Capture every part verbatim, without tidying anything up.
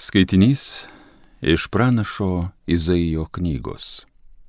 Skaitinys iš pranašo Izaijo knygos.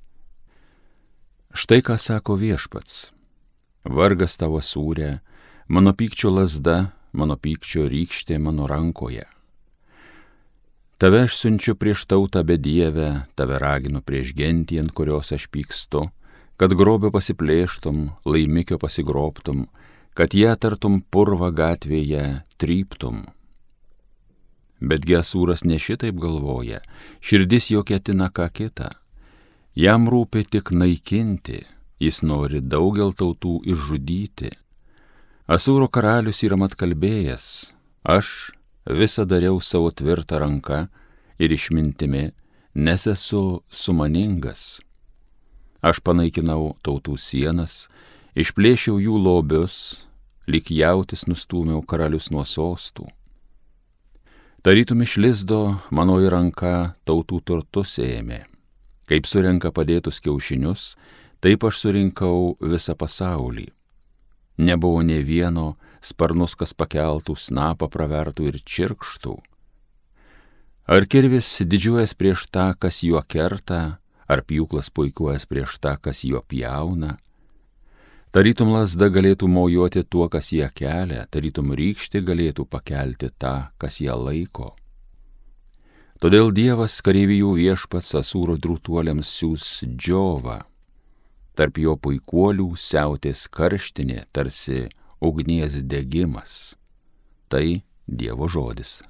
Štai ką sako Viešpats. Vargas tavo sūrė, mano pykčio lazda, mano pykčio rykštė mano rankoje. Tave aš siunčiu prieš tautą bedievę, tave raginu prieš gentį, ant kurios aš pykstu, kad grobio pasiplėštum, laimikio pasigrobtum, kad ją tartum purvą gatvėje tryptum. Betgi Asūras ne šitaip galvoja, širdis jo ketina ką kitą. Jam rūpi tik naikinti, jis nori daugel tautų išžudyti. Asūro karalius yra mat kalbėjęs, aš visą dariau savo tvirtą ranką ir išmintimi, nes esu sumaningas. Aš panaikinau tautų sienas, išplėšiau jų lobius, lyg jautis nustūmiau karalius nuo sostų. Tarytum iš lizdo manoji ranka tautų turtus ėmė. Kaip surenka padėtus kiaušinius, taip aš surinkau visą pasaulį. Nebuvo nė vieno sparnus, kas pakeltų, snapą pravertų ir čirkštų. Ar kirvis didžiuojas prieš tą, kas juo kerta, ar pjūklas puikuojas prieš tą, kas juo pjauna? Tarytum lazda galėtų mojuoti tuo, kas ją kelia, tarytum rykštė galėtų pakelti tą, kas ją laiko. Todėl Dievas kareivijų Viešpats Asūro drūtuoliams siūs džiovą. Tarp jo puikuolių siautės karštinė, tarsi ugnies degimas. Tai Dievo žodis.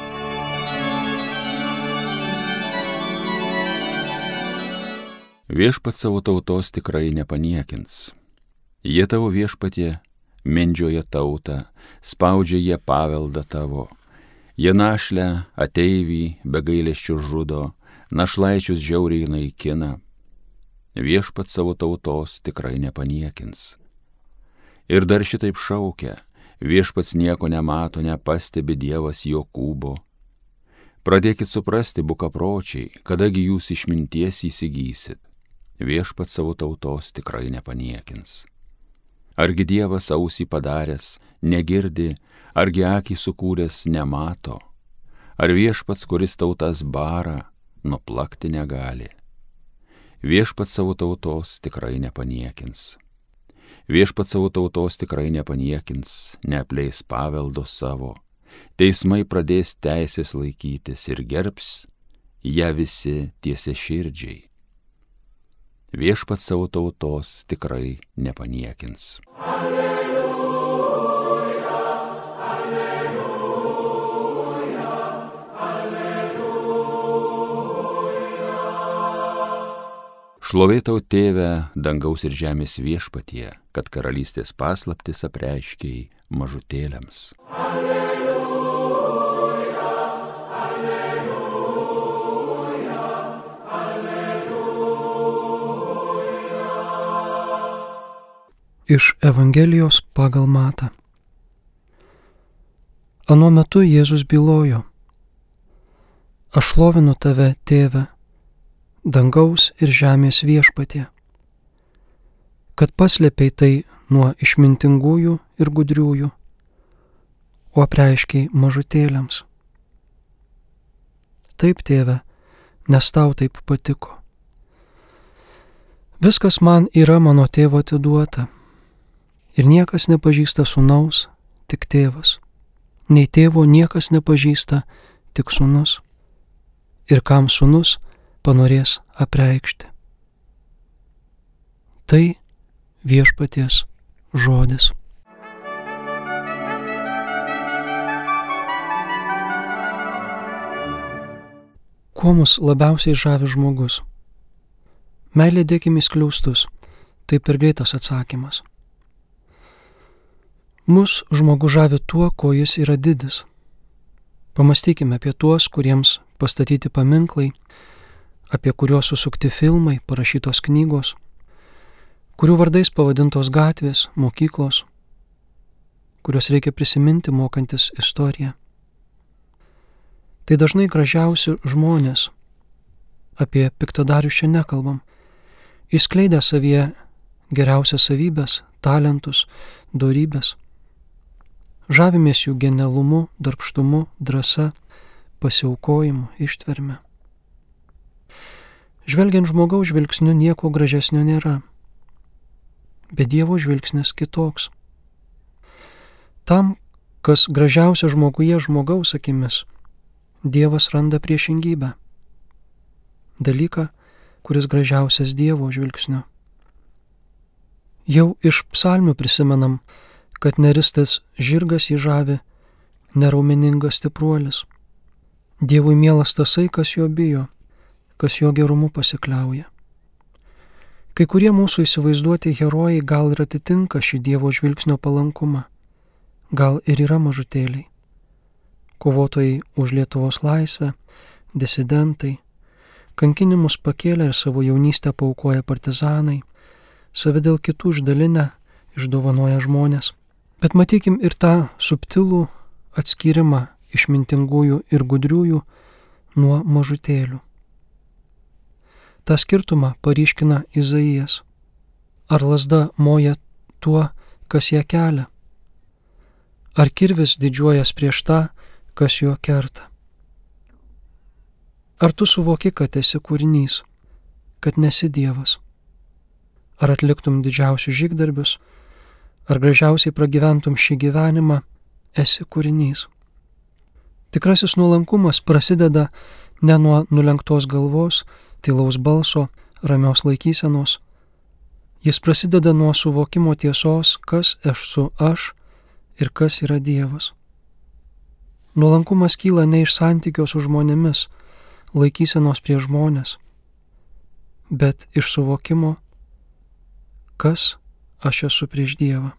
Viešpats savo tautos tikrai nepaniekins. Jie tavo Viešpatie mindžioja tautą, spaudžia jie paveldą tavo. Jie našlę, ateivį, be gailesčių žudo, našlaičius žiauriai naikina. Viešpats savo tautos tikrai nepaniekins. Ir dar šitaip šaukia, Viešpats nieko nemato, nepastebi Dievas Jokūbo. Pradėkit suprasti, bukapročiai, kadagi jūs išminties įsigysit. Viešpats savo tautos tikrai nepaniekins. Argi Dievas ausį padaręs, negirdi, argi akį sukūręs nemato, ar Viešpats, kuris tautas bara, nuplakti negali. Viešpats savo tautos tikrai nepaniekins. Viešpats savo tautos tikrai nepaniekins, neapleis paveldo savo, teismai pradės teisės laikytis ir gerbs ją visi tiesiaširdžiai. Viešpats savo tautos tikrai nepaniekins. Alleluja, alleluja, alleluja. Šlovė tau, Tėve, dangaus ir žemės Viešpatie, kad karalystės paslaptis apreiškei mažutėliams. Alleluja. Iš Evangelijos pagal Matą. Anuo metu Jėzus bylojo: Aš šlovinu tave, Tėve, dangaus ir žemės Viešpatie, kad paslėpei tai nuo išmintingųjų ir gudriųjų, o apreiškei mažutėliams. Taip, Tėve, nes tau taip patiko. Viskas man yra mano Tėvo atiduota. Ir niekas nepažįsta sūnaus, tik Tėvas. Nei Tėvo niekas nepažįsta, tik sūnus. Ir kam sūnus panorės apreikšti. Tai Viešpaties žodis. Kuo mus labiausiai žavi žmogus? Meilė dėkim į skliaustus, tai per greitas atsakymas. Mus žmogus žavi tuo, kuo jis yra didis. Pamastykime apie tuos, kuriems pastatyti paminklai, apie kuriuos susukti filmai, parašytos knygos, kurių vardais pavadintos gatvės, mokyklos, kuriuos reikia prisiminti mokantis istoriją. Tai dažnai gražiausi žmonės, apie piktadarius čia nekalbam, išskleidę savyje geriausias savybės, talentus, dorybės. Žavimės jų genialumu, darbštumu, drąsa, pasiaukojimu, ištverme. Žvelgiant žmogaus žvilgsniu nieko gražesnio nėra, bet Dievo žvilgsnis kitoks. Tam, kas gražiausia žmoguje žmogaus akimis, Dievas randa priešingybę. Dalyką, kuris gražiausias Dievo žvilgsniu. Jau iš psalmių prisimenam, kad neristas žirgas jį žavi, neraumeningas stipruolis. Dievui mielas tasai, kas jo bijo, kas jo gerumu pasikliauja. Kai kurie mūsų įsivaizduoti herojai gal ir atitinka šį Dievo žvilgsnio palankumą, gal ir yra mažutėliai. Kovotojai už Lietuvos laisvę, disidentai, kankinimus pakėlę ir savo jaunystę paaukoja partizanai, savi dėl kitų išdalinę išdovanoja žmonės. Bet matykim ir tą subtilų atskyrimą išmintingųjų ir gudriųjų nuo mažutėlių. Ta skirtumą paryškina Izaijas. Ar lazda moja tuo, kas ją kelia? Ar kirvis didžiuojas prieš tą, kas juo kerta? Ar tu suvoki, kad esi kūrinys, kad nesi Dievas? Ar atliktum didžiausius žygdarbius, ar gražiausiai pragyventum šį gyvenimą, esi kūrinys? Tikrasis nuolankumas prasideda ne nuo nulenktos galvos, tylaus balso, ramios laikysenos. Jis prasideda nuo suvokimo tiesos, kas esu aš ir kas yra Dievas. Nuolankumas kyla ne iš santykio su žmonėmis, laikysenos prie žmonės, bet iš suvokimo, kas aš esu prieš Dievą.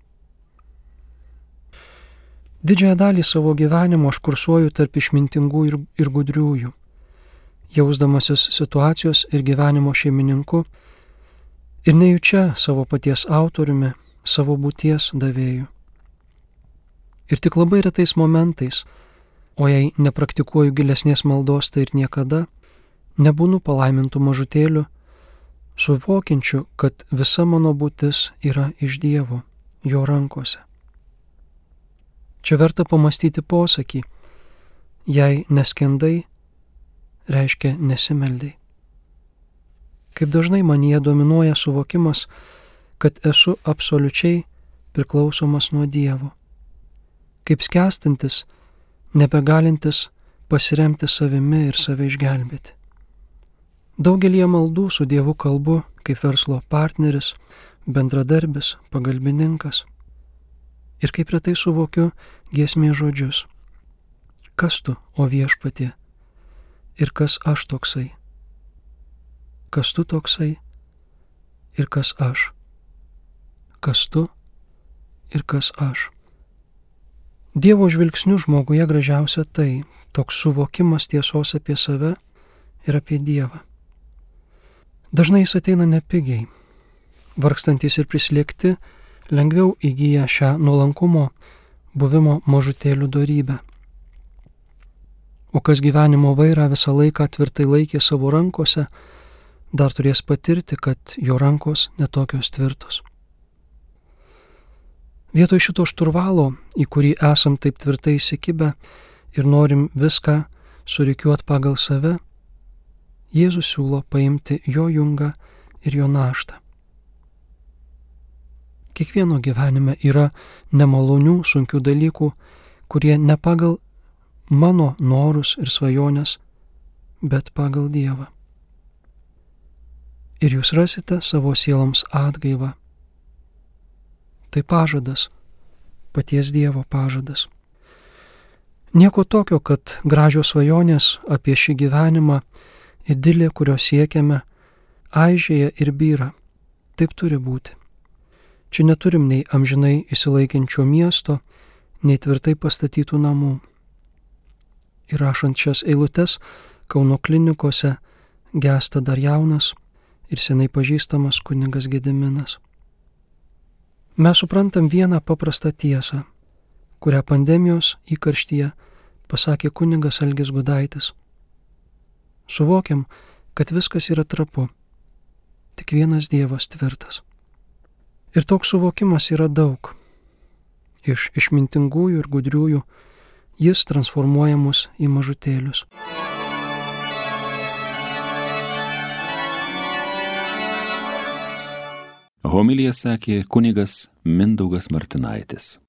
Didžiąją dalį savo gyvenimo aš kursuoju tarp išmintingų ir, ir gudriųjų, jausdamasis situacijos ir gyvenimo šeimininku ir nejučia savo paties autoriumi, savo būties davėju. Ir tik labai retais momentais, o jei nepraktikuoju gilesnės maldos, tai ir niekada, nebūnu palaimintų mažutėlių, suvokiančiu, kad visa mano būtis yra iš Dievo, jo rankose. Čia verta pamastyti posakį, jei neskendai, reiškia nesimeldai. Kaip dažnai manyje dominuoja suvokimas, kad esu absoliučiai priklausomas nuo Dievo. Kaip skęstantis, nebegalintis pasiremti savimi ir save išgelbėti. Daugelie maldų su Dievu kalbu kaip verslo partneris, bendradarbis, pagalbininkas. Ir kaip retai suvokiu giesmės žodžius. Kas tu, o Viešpatie? Ir kas aš toksai? Kas tu toksai? Ir kas aš? Kas tu? Ir kas aš? Dievo žvilgsniu žmoguje gražiausia tai, toks suvokimas tiesos apie save ir apie Dievą. Dažnai jis ateina nepigiai. Vargstantys ir prislėgti lengviau įgyja šią nuolankumo buvimo mažutėlių dorybę. O kas gyvenimo vairą visą laiką tvirtai laikė savo rankose, dar turės patirti, kad jo rankos netokios tvirtos. Vietoj šito šturvalo, į kurį esam taip tvirtai įsikibę ir norim viską surikiuot pagal save, Jėzus siūlo paimti jo jungą ir jo naštą. Kiekvieno gyvenime yra nemalonių, sunkių dalykų, kurie ne pagal mano norus ir svajonės, bet pagal Dievą. Ir jūs rasite savo sieloms atgaivą. Tai pažadas, paties Dievo pažadas. Nieko tokio, kad gražios svajonės apie šį gyvenimą, idilė, kurio siekiame, aižėja ir byra. Taip turi būti. Čia neturim nei amžinai išsilaikiančio miesto, nei tvirtai pastatytų namų. Ir rašant šias eilutes, Kauno klinikose gęsta dar jaunas ir senai pažįstamas kunigas Gediminas. Mes suprantam vieną paprastą tiesą, kurią pandemijos įkarštyje pasakė kunigas Algis Gudaitis. Suvokiam, kad viskas yra trapu, tik vienas Dievas tvirtas. Ir toks suvokimas yra daug. Iš išmintingųjų ir gudriųjų Jis transformuoja mus į mažutėlius. Homiliją sakė kunigas Mindaugas Martinaitis.